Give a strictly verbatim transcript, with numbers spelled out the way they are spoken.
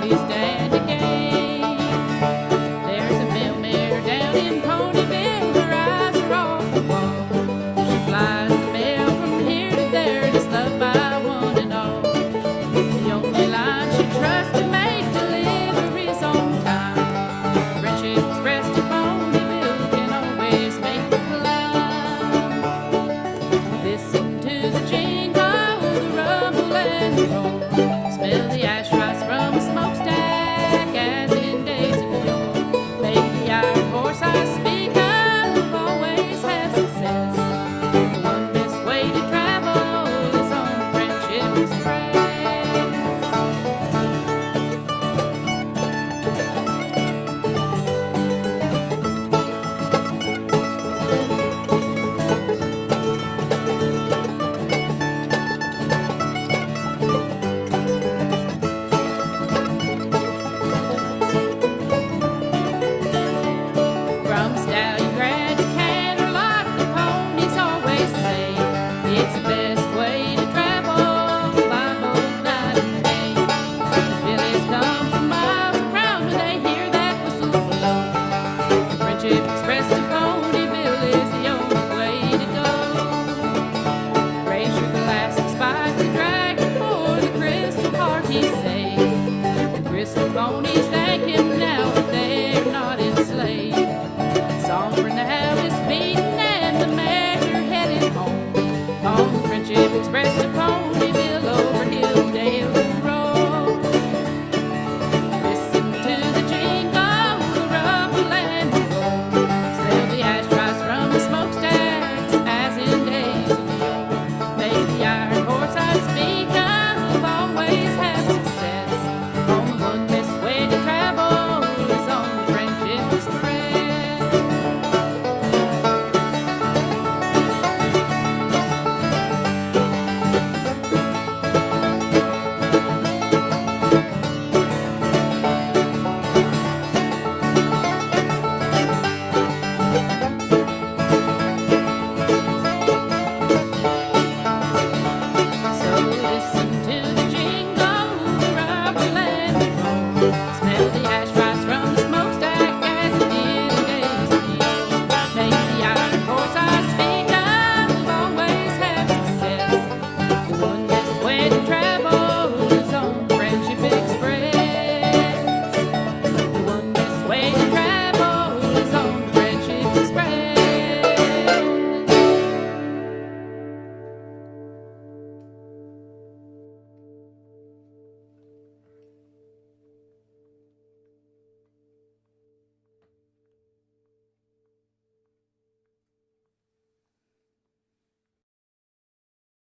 you stand to gain. There's a mail mare down in Ponyville, her eyes are off the wall. She flies the mail from here to there, just loved by one and all. The only line she trusts to make deliveries on time. Friendship expressed to Ponyville can always make the climb. Listen to the jingle, the rumble and the roll. Smell the ash rise from a smokestack as in days of yore. Maybe the iron horse I speak of will always have success. The one best way to travel is on Friendship Express. From stallion grad to canter, like the ponies always say, it's the best way to travel by both night and day. The fillies come from miles around when they hear that whistle blow. The Friendship Express to Ponyville is the only way to go. Raise your glass and spike the dragon for the crystal party say. The crystal ponies